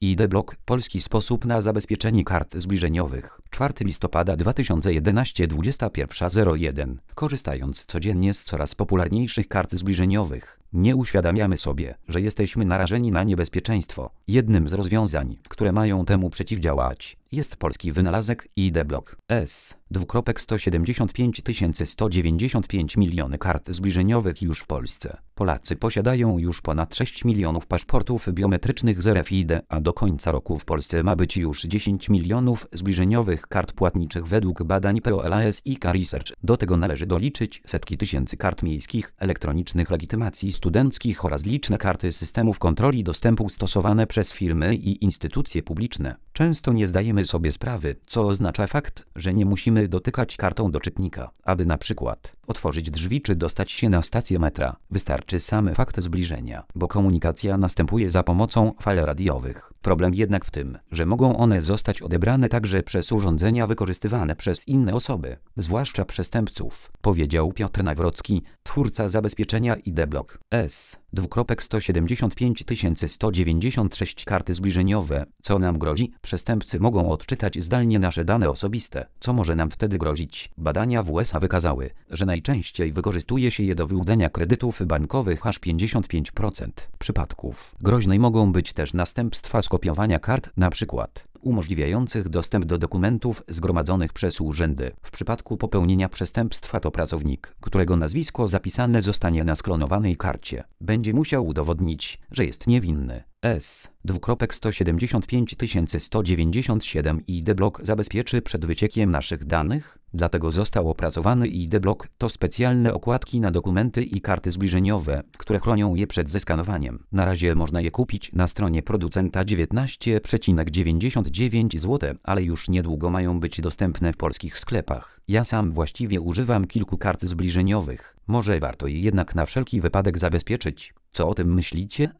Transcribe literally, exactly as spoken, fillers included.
I D Block. Polski sposób na zabezpieczenie kart zbliżeniowych. czwartego listopada dwa tysiące jedenastego, dwudziesta pierwsza zero jeden. Korzystając codziennie z coraz popularniejszych kart zbliżeniowych, nie uświadamiamy sobie, że jesteśmy narażeni na niebezpieczeństwo. Jednym z rozwiązań, które mają temu przeciwdziałać, jest polski wynalazek I D Block S. sto siedemdziesiąt pięć tysięcy sto dziewięćdziesiąt pięć miliony kart zbliżeniowych już w Polsce. Polacy posiadają już ponad sześć milionów paszportów biometrycznych z R F I D, a do końca roku w Polsce ma być już dziesięć milionów zbliżeniowych kart płatniczych według badań P O L A S i K Research. Do tego należy doliczyć setki tysięcy kart miejskich, elektronicznych legitymacji studenckich oraz liczne karty systemów kontroli dostępu stosowane przez firmy i instytucje publiczne. Często nie zdajemy sobie sprawy, co oznacza fakt, że nie musimy dotykać kartą do czytnika, aby na przykład otworzyć drzwi czy dostać się na stację metra. Wystarczy sam fakt zbliżenia, bo komunikacja następuje za pomocą fal radiowych. Problem jednak w tym, że mogą one zostać odebrane także przez urządzenia wykorzystywane przez inne osoby, zwłaszcza przestępców, powiedział Piotr Nawrocki, twórca zabezpieczenia I D Block S. sto siedemdziesiąt pięć tysięcy sto dziewięćdziesiąt sześć karty zbliżeniowe. Co nam grozi? Przestępcy mogą odczytać zdalnie nasze dane osobiste. Co może nam wtedy grozić? Badania w U S A wykazały, że najczęściej wykorzystuje się je do wyłudzenia kredytów bankowych, aż pięćdziesiąt pięć procent przypadków. Groźne mogą być też następstwa skopiowania kart, na przykład umożliwiających dostęp do dokumentów zgromadzonych przez urzędy. W przypadku popełnienia przestępstwa to pracownik, którego nazwisko zapisane zostanie na sklonowanej karcie, będzie musiał udowodnić, że jest niewinny. S. sto siedemdziesiąt pięć tysięcy sto dziewięćdziesiąt siedem. I D Block zabezpieczy przed wyciekiem naszych danych, dlatego został opracowany I D Block. To specjalne okładki na dokumenty i karty zbliżeniowe, które chronią je przed zeskanowaniem. Na razie można je kupić na stronie producenta dziewiętnaście przecinek dziewięćdziesiąt dziewięć złotych, ale już niedługo mają być dostępne w polskich sklepach. Ja sam właściwie używam kilku kart zbliżeniowych. Może warto je jednak na wszelki wypadek zabezpieczyć. Co o tym myślicie?